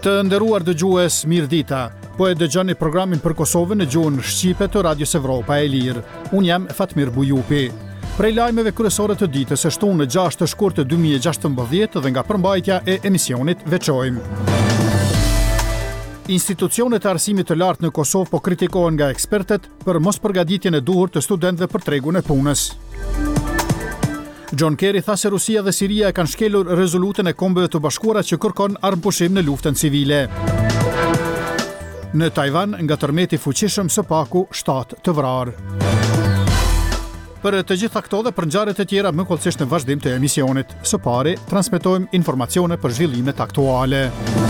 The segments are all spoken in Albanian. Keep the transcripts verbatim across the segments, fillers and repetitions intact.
Të nderuar dëgjues, mirëdita. Po e dëgjoni programin për Kosovën në gjuhën shqipe të Radios Evropa e Lirë. Unë jam Fatmir Bujupi. Prej lajmeve kryesore të ditës së shtunë në gjashtë shkurt të dy mijë e gjashtëmbëdhjetë dhe nga përmbajtja e emisionit veçojmë. Institucionet e arsimit të lartë në Kosovë po kritikohen nga ekspertët për mos përgatitjen e duhur të studentëve për tregun e punës. John Kerry tha se Rusia dhe Siria e kanë shkelur rezolutën e Kombeve të Bashkuara që kërkon armëpushim në luftën civile. Në Tajvan, nga tërmeti fuqishëm së paku shtatë të vrarë. Për të gjitha këto dhe për ngjarjet e tjera më kollësisht në vazhdim të emisionit. Së pari, transmetojmë informacione për zhvillimet aktuale.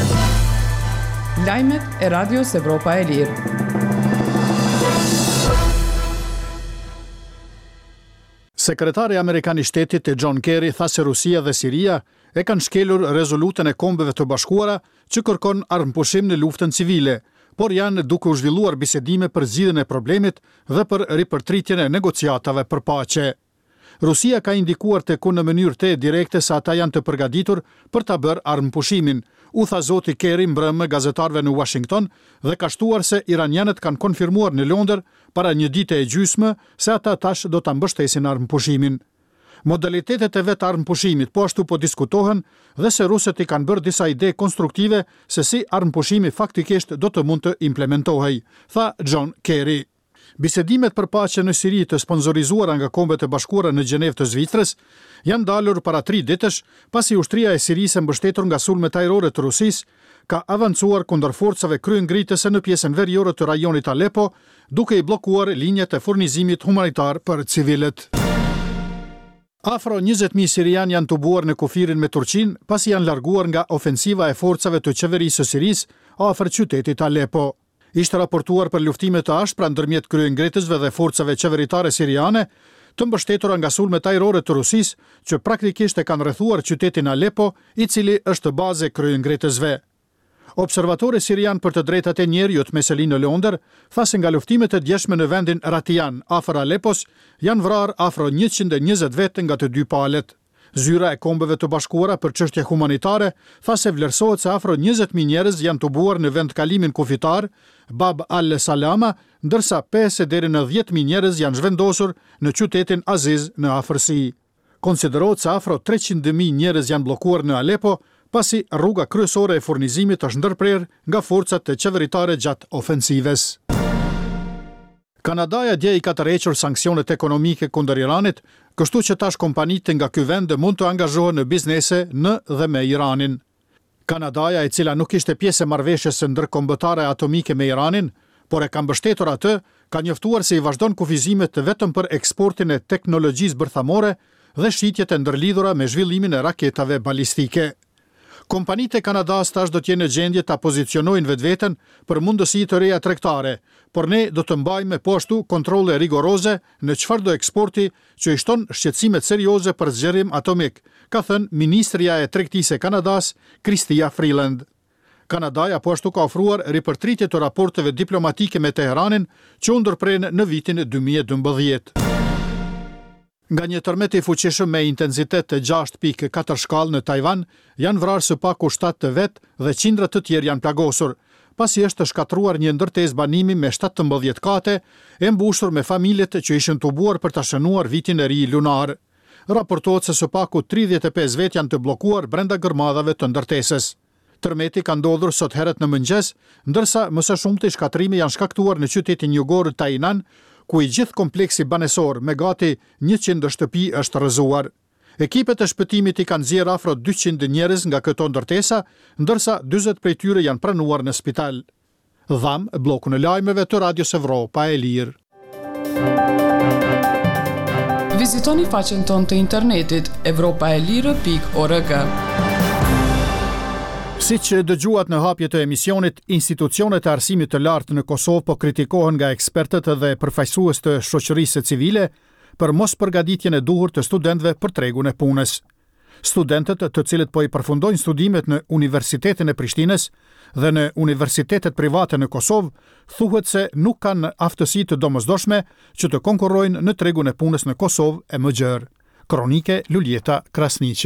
Lajmet e Radios Evropa e Lirë. Sekretari Amerikan i Shtetit John Kerry tha se Rusia dhe Siria e kanë shkelur rezolutën e Kombeve të Bashkuara që kërkon armëpushim në luftën civile, por janë duke u zhvilluar bisedime për zgjidhjen e problemit dhe për ripërtritjen e negociatave për paqe. Rusia ka indikuar teku në mënyrë të direkte se ata janë të përgatitur për ta bërë armëpushimin, u tha zoti Kerry mbrëmë gazetarëve në Washington dhe ka shtuar se iranianët kanë konfirmuar në Londër para një dite e gjysmë se ata tash do ta mbështesin armëpushimin. Modalitetet e vet armëpushimit po ashtu po diskutohen dhe se rusët i kanë bërë disa ide konstruktive se si armëpushimi faktikisht do të mund të implementohej, tha John Kerry. Bisedimet për paqe në Siri të sponsorizuara nga Kombet e Bashkuara në Gjenevë të Zvicrës janë dalur para tri ditësh pasi ushtria e Sirisë e mbështetur nga sulmet ajrore të Rusisë ka avancuar kundër forcave kryengritëse në pjesën veriore të rajonit Aleppo, duke i bllokuar linjat e furnizimit humanitar për civilët. Afro njëzet mijë sirianë janë tubuar në kufirin me Turqinë pasi janë larguar nga ofensiva e forcave të qeverisë së Sirisë afër qytetit Aleppo. Ishte raportuar për luftime të ashpra ndërmjet kryengritësve dhe forcave qeveritare siriane, të mbështetura nga sulmet ajrore të Rusisë, që praktikisht e kanë rrethuar qytetin Aleppo, i cili është bazë e kryengritësve. Observatori sirian për të drejtat e njerëzit Meselin në Londër tha se nga luftimet e djeshme në vendin Ratian, afër Aleppos, janë vrarë afro njëqind e njëzet vetë nga të dy palët. Zyra e Kombeve të Bashkuara për çështje humanitare tha se vlerësohet se afro njëzet mijë njerëz janë tubuar në vendkalimin kufitar Bab al-Salama, ndërsa pesë deri në dhjetë mijë njerëz janë zhvendosur në qytetin Aziz në afërsi. Konsiderohet se afro treqind mijë njerëz janë bllokuar në Aleppo, pasi rruga kryesore e furnizimit është ndërprer nga forcat të qeveritare gjatë ofensives. Kanadaja dje i ka tërhequr sanksionet ekonomike kundër Iranit, kështu që tash kompanitë nga ky vend mund të angazhohen në biznese në dhe me Iranin. Kanadaja, e cila nuk ishte pjesë e marrëveshjes së ndërkombëtare atomike me Iranin, por e ka mbështetur atë, ka njoftuar se i vazhdon kufizimet vetëm për eksportin e teknologjisë bërthamore dhe shitjet e ndërlidhura me zhvillimin e raketave balistike. Kompanitë e Kanadas tash do të jenë në gjendje ta pozicionojnë vetveten për mundësi të reja tregtare, por ne do të mbajmë po ashtu kontrolle rigoroze në çfarëdo eksporti që i shton shqetësimet serioze për zgjerim atomik, ka thënë ministrja e tregtisë e Kanadas, Chrystia Freeland. Kanadaja po ashtu ka ofruar ripërtritje të raporteve diplomatike me Teheranin që u ndërpren në vitin dy mijë e dymbëdhjetë. Nga një tërmet i fuqishëm me intensitet të gjashtë pikë katër shkallë në Tajvan, janë vrarë së paku shtatë të vet dhe qindra të tjerë janë plagosur, pasi është shkatruar një ndërtesë banimi me shtatëmbëdhjetë kate, e mbushur me familjet që ishin tubuar për ta shënuar vitin e ri lunar. Raportohet se së paku tridhjetë e pesë vet janë të bllokuar brenda gërmadhave të ndërtesës. Tërmeti ka ndodhur sot herët në mëngjes, ndërsa më së shumti shkatrime janë shkaktuar në qytetin jugor Tainan, ku i gjithë kompleksi banesor me gati njëqind shtëpi është rrëzuar. Ekipet e shpëtimit i kanë nxjerrë afro dyqind njerëz nga këto ndërtesa, ndërsa dyzet prej tyre janë pranuar në spital. Dham, bloku në lajmeve të Radios Evropa e Lirë. Vizitoni faqen tonë të internetit evropaelire pikë org. Si që dëgjuat në hapje të emisionit, institucionet e arsimit të lartë në Kosovë po kritikohen nga ekspertët dhe përfaqësues të shoqërisë civile për mos përgatitjen e duhur të studentëve për tregun e punës. Studentët, të cilët po i përfundojnë studimet në Universitetin e Prishtinës dhe në universitetet private në Kosovë, thuhet se nuk kanë aftësi të domosdoshme që të konkurrojnë në tregun e punës në Kosovë e më gjerë. Kronike Luljeta Krasniqit.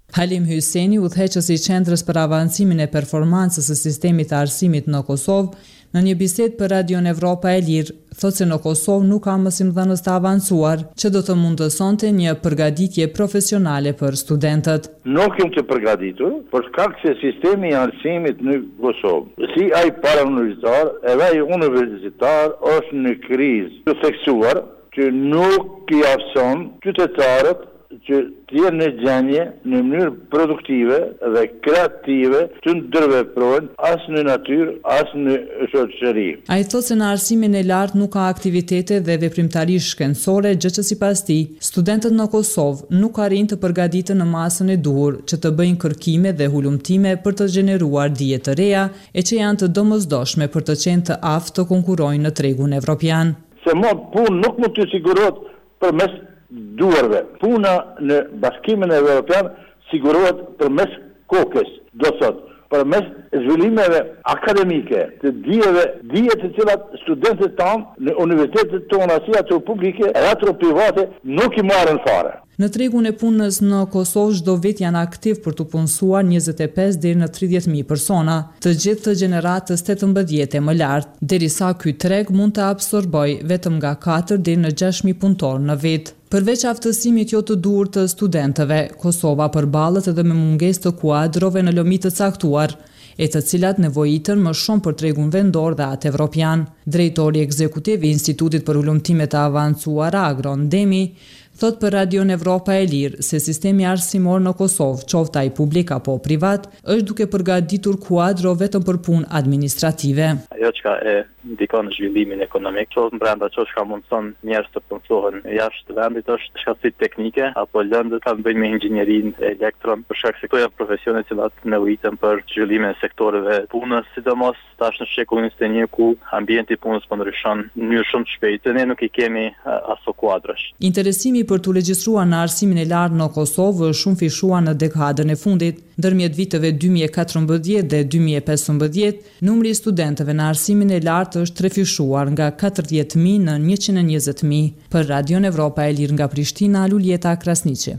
Halim Hyseni, udhëheqës i Qendrës për avancimin e performancës së sistemit të arsimit në Kosovë, në një bisedë për Radion Evropa e Lirë, thotë se në Kosovë nuk ka mësimdhënës të avancuar, që do të mundësonte një përgatitje profesionale për studentët. Nuk jem të përgatitur, për shkak se sistemi i arsimit në Kosovë, si ai parauniversitar, edhe ai universitar është në krizë të theksuar, që nuk i afson qytetarët që të jenë në gjendje në mënyrë produktive dhe kreative të ndërveprojnë as në natyrë, as në shoqëri. Ai thotë se në arsimin e lartë nuk ka aktivitete dhe veprimtari shkencore, gjë që sipas tij, studentët në Kosovë nuk arrin të përgatiten në masën e duhur që të bëjnë kërkime dhe hulumtime për të gjeneruar dije të reja e që janë të domosdoshme për të qenë të aftë të konkurojnë në tregun evropian. Se mo punë nuk mund të sigurohet përmes duarve. Puna në Bashkimin Evropian sigurohet përmes kokës, do thot, përmes zhvillimeve akademike, të dijeve, dije të cilat studentët tanë në universitetet tona, si ato publike e ato private, nuk i marrin fare. Në tregun e punës në Kosovë çdo vit janë aktiv për të punësuar njëzet e pesë deri në tridhjetë mijë persona, të gjithë të gjeneratës tetëmbëdhjetë e më lart, derisa ky treg mund të absorbojë vetëm nga katër deri në gjashtë mijë punëtorë në vit. Përveç aftësimit jo të duhur të studentëve, Kosova përballet edhe me mungesë të kuadrove në lomi të caktuar, e të cilat nevojitën më shumë për tregun vendor dhe atë evropian. Drejtori ekzekutiv i Institutit për Ulëmtime të Avancuara Agron Demi thot për Radion Evropa e Lirë se sistemi arsimor në Kosovë, qoftë ai publik apo privat, është duke përgatitur kuadro vetëm për punë administrative. Ajo që e ndikon në zhvillimin ekonomik, qoftë brenda çdo që mundson njerëz të punësohen jashtë vendit, është shkallësit teknike apo lëndët kanë bëjnë me inxhinierinë elektron, për shkak se këto janë profesione që nevojiten për zhvillimin e sektoreve punës, sidomos tash në shekullin njëzet e një ku ambienti i punës po ndryshon në mënyrë shumë të shpejtë, ne nuk i kemi aso kuadrash. Interesimi për të regjistruar në arsimin e lartë në Kosovë është shumë fishuar në dekadën e fundit. Ndërmjet viteve dy mijë e katërmbëdhjetë dhe dy mijë e pesëmbëdhjetë, numri i studentëve në arsimin e lartë është trefishuar nga katërdhjetë mijë në njëqind e njëzet mijë. Për Radion Evropa e Lirë nga Prishtina, Luljeta Krasniqi.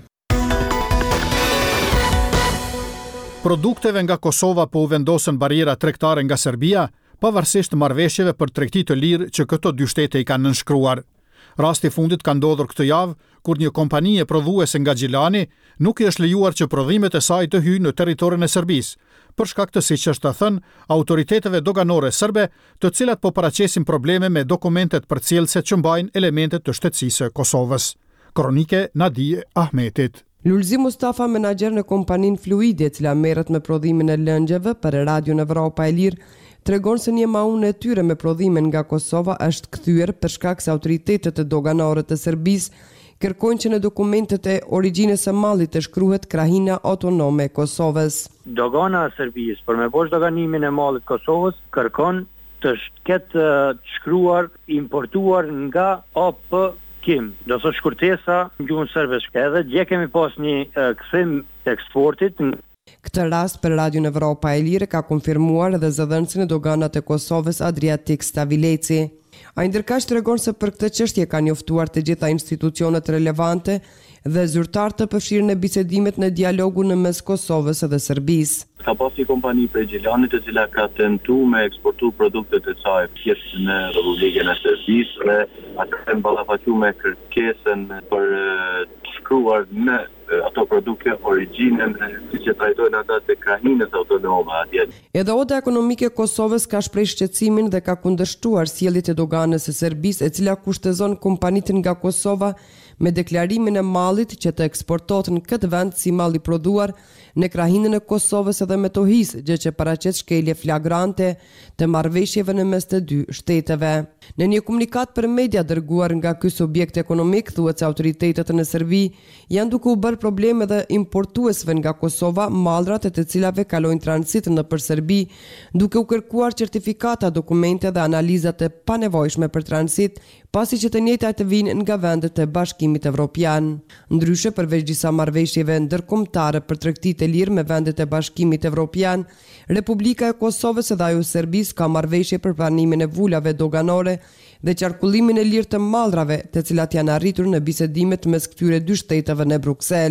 Produkteve nga Kosova po u vendosën bariera tregtare nga Serbia, pavarësisht marrëveshjeve për tregti të lirë që këto dy shtete i kanë nënshkruar. Rasti fundit ka ndodhur këtë javë, kur një kompani e prodhuese nga Gjilani nuk i është lejuar që prodhimet e saj të hyjnë në territorin e Serbisë, për shkak të, siç është thënë, autoriteteve doganore serbe, të cilat po paraqesin probleme me dokumentet përcjellëse që mbajnë elementet të shtetësisë së Kosovës. Kronike Nadije Ahmetit. Lulzi Mustafa, menaxher në kompaninë Fluidi, e cila merret me prodhimin e lëngjeve për Radion Evropa e Lirë, tregon se një maune e tyre me prodhimin nga Kosova është kthyer për shkak se autoritetet e doganore të Serbisë kërkojnë që në dokumentet e origjinës së mallit të shkruhet Krajina Autonome e Kosovës. Dogana e Serbisë për me bosh doganimin e mallit të Kosovës kërkon të ketë shkruar importuar nga O P Kim, do të thotë shkurtesa në gjuhën serbe. Edhe dje kemi pas një uh, kthim të eksportit. Këtë rast për Radion Evropa e Lirë ka konfirmuar edhe zëdhënësi në doganat e Kosovës Adriatik Stavileci. Ai ndërkaq tregon se për këtë çështje kanë njoftuar të gjitha institucionet relevante dhe zyrtar të përfshirë në bisedimet në dialogun në mes Kosovës dhe Serbisë. Ka pas një kompani prej Gjilanit e cila ka tentu me eksportu produktet e saj pjesë në Republikën e Serbisë dhe ata kanë ballafaqur me kërkesën për të shkruar në ato produkte origjinën siç e trajtojnë ata të Krajinës Autonome atje. Edhe Oda Ekonomike e Kosovës ka shprehur shqetësimin dhe ka kundërshtuar sjelljet e doganës së Serbisë, e cila kushtozon kompanitë nga Kosova me deklarimin e mallit që të eksportohet në këtë vend si mall i prodhuar në krahinën e Kosovës edhe me tohis, gjë që paraqet shkelje flagrante të marrëveshjeve në mes të dy shteteve. Në një komunikat për media dërguar nga ky subjekt ekonomik, thuhet se autoritetet në Serbi janë duke u bërë probleme dhe importuesve nga Kosova mallrat e të cilave kalojnë tranzit në për Serbi, duke u kërkuar certifikata, dokumente dhe analizat e panevojshme për tranzit, pasi që të njëjtat të vinë nga vendet e Bashkimit Evropian. Ndryshe, përveç disa marrëveshjeve ndërkombëtare për tregtitë e lirë me vendet e Bashkimit Evropian, Republika e Kosovës dhe ajo e Serbisë ka marrëveshje për pranimin e vulave doganore dhe qarkullimin e lirë të mallrave, të cilat janë arritur në bisedimet mes këtyre dy shteteve në Bruksel.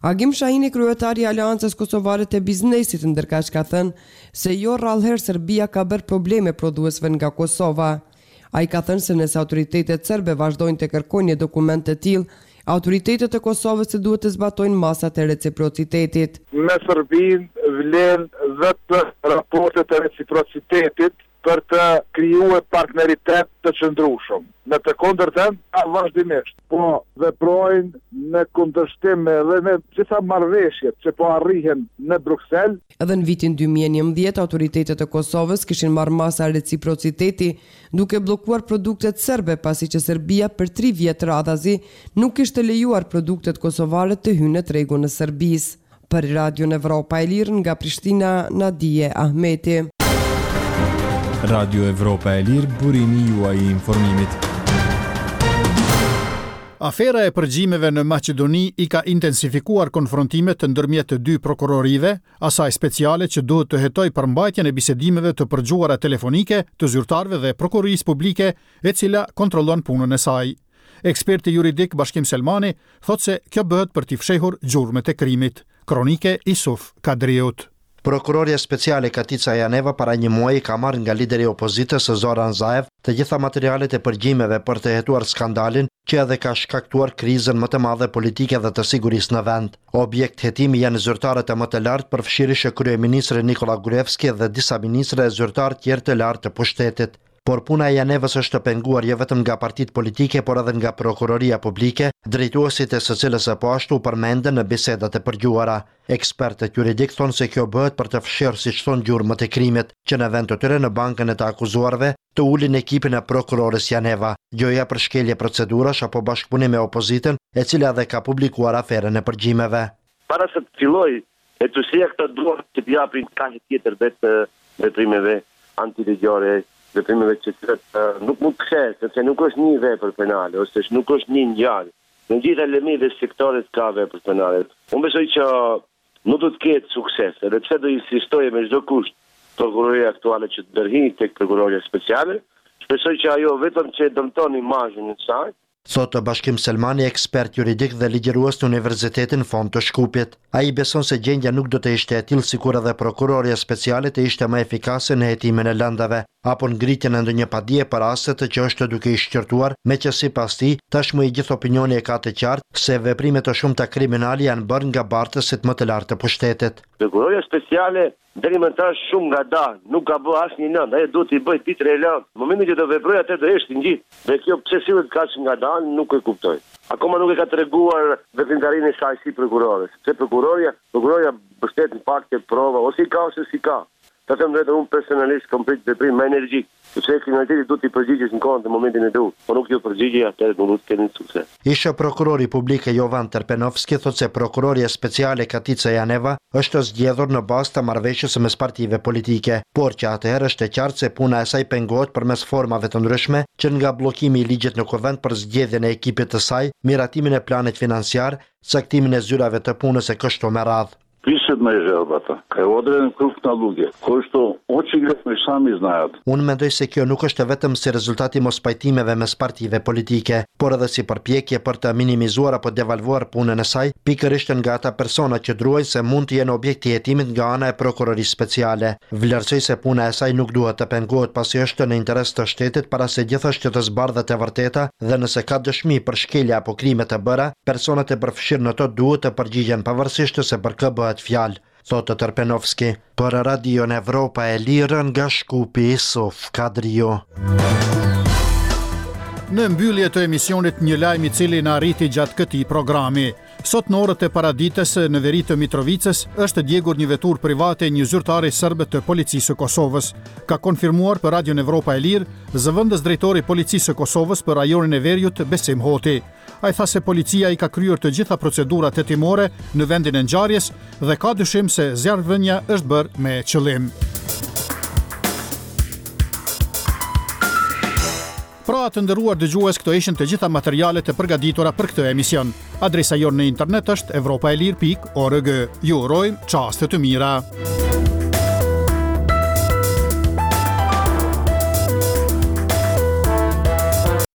Agim Shahini, kryetari i Aleancës Kosovare të Biznesit, ndërkaq ka thënë se jo rrallëherë Serbia ka bërë probleme prodhuesve nga Kosova. Ai ka thënë se nëse autoritetet serbe vazhdojnë të kërkojnë një dokument të tillë, autoritetet e Kosovës duhet të zbatojnë masat e reciprocitetit. Me Serbinë vlen vetë raportet e reciprocitetit për të krijuar partneritet të qëndrueshëm. Në të kundërtën, vazhdimisht po veprojnë në kundërshtim edhe me gjitha marrëveshjet që po arrihen në Bruksel. Edhe në vitin dy mijë e njëmbëdhjetë, autoritetet e Kosovës kishin marrë masa reciprociteti duke bllokuar produktet serbe, pasi që Serbia për tri vjet radhazi nuk kishte lejuar produktet kosovare të hynë në tregun e Serbisë. Për Radio Evropa e Lirë nga Prishtina, Nadije Ahmeti. Radio Evropa e Lirë, burimi juaj i informimit. Afera e përgjimeve në Maqedoni i ka intensifikuar konfrontimet ndërmjet të dy prokurorive, asaj speciale që duhet të hetoj përmbajtjen e bisedimeve të përgjuara telefonike të zyrtarëve dhe prokurorisë publike, e cila kontrollon punën e saj. Eksperti juridik Bashkim Selmani thot se kjo bëhet për t'i fshehur gjurmët e krimit. Kronike Isuf Kadriut. Prokuroria speciale Katica Janeva para një muaji ka marrë nga lideri i opozitës Zoran Zaev të gjitha materialet e përgjimeve për të hetuar skandalin që edhe ka shkaktuar krizën më të madhe politike dhe të sigurisë në vend. Objekt hetimi janë zyrtarët e më të lartë, përfshirësh kryeministri Nikola Gruevski dhe disa ministra e zyrtarë tjerë të lartë të pushtetit. Por puna e Janevës është penguar jo vetëm nga partitë politike, por edhe nga prokuroria publike, drejtuesit e së cilës e po ashtu përmenden në bisedat e përgjuara. Ekspertët juridik thonë se kjo bëhet për të fshirë, siç thonë, gjurmët e krimit, që në vend të tyre në bankën e të akuzuarve të ulin ekipin e prokurores Janeva, gjoja për shkelje procedurash apo bashkëpunim me opozitën, e cila dhe ka publikuar aferën e përgjimeve. Para se të filloj, etësia këta duhet të t'japin kaqe tjetër vetë veprimeve antiligjore, veprimeve që uh, nuk mund të kthehet, sepse nuk është një vepër penale, ose nuk është një ngjarje. Në gjitha elementet e sektorit ka vepër penale. Unë besoj që nuk do të ketë sukses, edhe pse do insistojë me çdo kusht prokuroria aktuale që të ndërhyjë tek prokuroria speciale, shpresoj që ajo vetëm që dëmton imazhin e saj. Thotë Bashkim Selmani, ekspert juridik dhe ligjërues në Universitetin Fond të Shkupit. Ai beson se gjendja nuk do të ishte e tillë sikur edhe prokuroria speciale të ishte më efikase në hetimin e lëndave, apo ngritjen e ndonjë padije për rastet që është duke i shqyrtuar, me që sipas tij, tashmë i gjithë opinioni e ka të qartë se veprimet të shumta kriminale janë bërë nga bartësit më të lartë të pushtetit. Prokuroria speciale deri më tash shumë ngadalë, nuk ka bërë asnjë lëndë, ai duhet i bëj titër e lëndë. Në momentin që do veprojë atë do ishte ngjit. Dhe kjo pse sillet kaq ngadalë nuk e kuptoj. Akoma nuk e ka treguar veprimtarinë e saj si prokurore. Se prokuroria, prokuroria mbështet në fakte prova ose i ka ose si ka. Të them drejtë, unë personalisht kam prit veprim më energjik, sepse kriminaliteti duhet të përgjigjesh në kohën në momentin e duhur, por nuk ju përgjigje atëherë do të keni sukses. Isha prokurori publik Jovan Terpenovski thotë se prokuroria speciale Katica Janeva është zgjedhur në bazë të marrëveshjes mes partive politike, por që atëherë është e qartë se puna e saj pengohet përmes formave të ndryshme, që nga bllokimi i ligjit në kuvend për zgjedhjen e ekipit të saj, miratimin e planit financiar, caktimin e zyrave të punës e kështu me radhë. Пишет моя жалбата. Кај одреден круг на луѓе, кои што очигледно и сами знаат. Unë mendoj se kjo nuk është vetëm si rezultati mos pajtimeve mes partive politike, por edhe si përpjekje për të minimizuar apo devalvuar punën e saj, pikërisht nga ata persona që druajnë se mund të jenë objekt i hetimit nga ana e prokurorisë speciale. Vlerësoj se puna e saj nuk duhet të pengohet, pasi është në interes të shtetit para se gjithashtu të zbardhet e vërteta, dhe nëse ka dëshmi për shkelje apo krime të bëra, personat e përfshirë në to duhet të përgjigjen pavarësisht se për kë bëhet fjalë, thotë Terpenovski. Për Radio Evropa e Lirë nga Shkupi, Isuf Kadrio. Në mbyllje të emisionit një lajm i cili na arriti gjatë këtij programi. Sot në orët e paraditës në veri të Mitrovicës është djegur një vetur private një zyrtari serbe të policisë së Kosovës. Ka konfirmuar për Radio Evropa e Lirë zëvendës drejtori i policisë së Kosovës për rajonin e Veriut Besim Hoti. Ai tha se policia i ka kryer të gjitha procedurat hetimore në vendin e ngjarjes dhe ka dyshim se zjarrvënia është bërë me qëllim. Pra të nderuar dëgjues, këto ishin të gjitha materialet e përgatitura për këtë emision. Adresa jonë në internet është evropaelir pikë org. Ju urojmë çaste të mira.